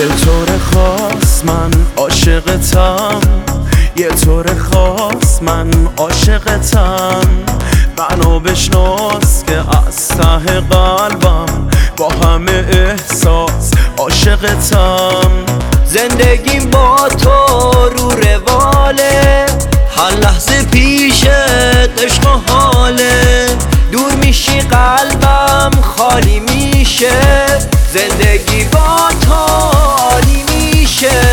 به طور خاص من عاشقتم، یه طور خاص من عاشقتم. منو بشناس که از ته قلبم با همه احساس عاشقتم. زندگیم با تو رو رواله، هر لحظه پیشت عشق و حاله. دور میشی قلبم خالی میشه، زندگی با تو عالی میشه.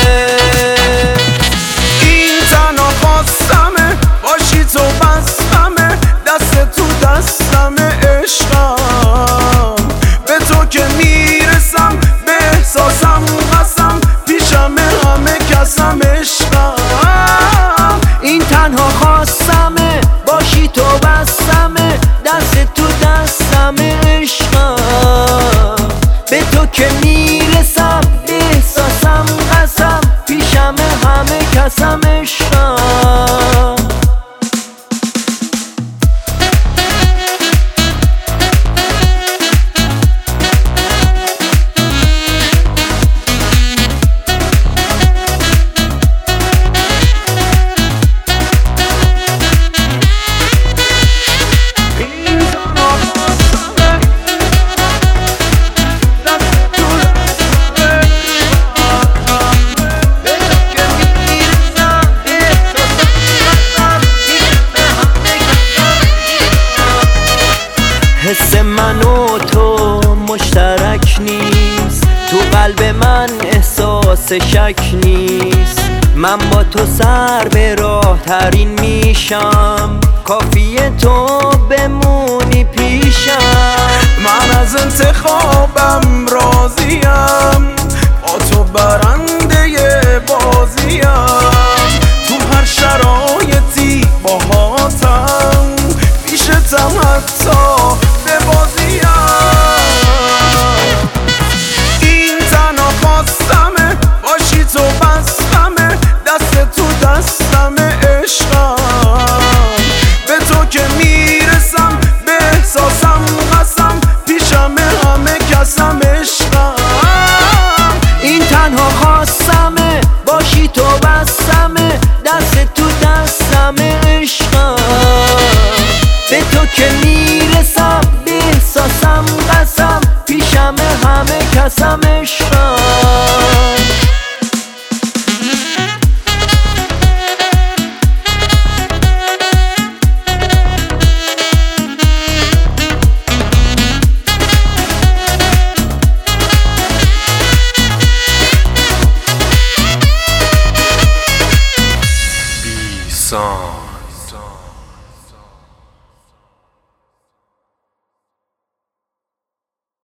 این تنها خواستمه باشی تو بستمه، دست تو دستمه عشقم. به تو که میرسم به احساسم قسم، پیشم همه کسم عشقم. این تنها خواستمه باشی تو بستمه، دست تو دستمه عشقم. به تو که میرسم به احساسم قسم، پیشم همه کسم عشقم. حس من و تو مشترک نیست، تو قلب من احساس شک نیست. من با تو سر به راه ترین میشم، کافیه تو بمونی پیشم. من از انتخابم راضیم، با تو برنده بازیم. تو هر شرایطی باهاتم، پیشتم حتی به بازیم. این تنها خواستمه باشی تو بستمه، دست تو دستمه عشقم. به تو که میرسم به احساسم قسم، پیشم همه کسم عشقم. این تنها خواستمه باشی تو بستمه، دست تو دستمه عشقم. به تو که میرسم به احساسم قسم، پیشم همه کسم عشقم. song.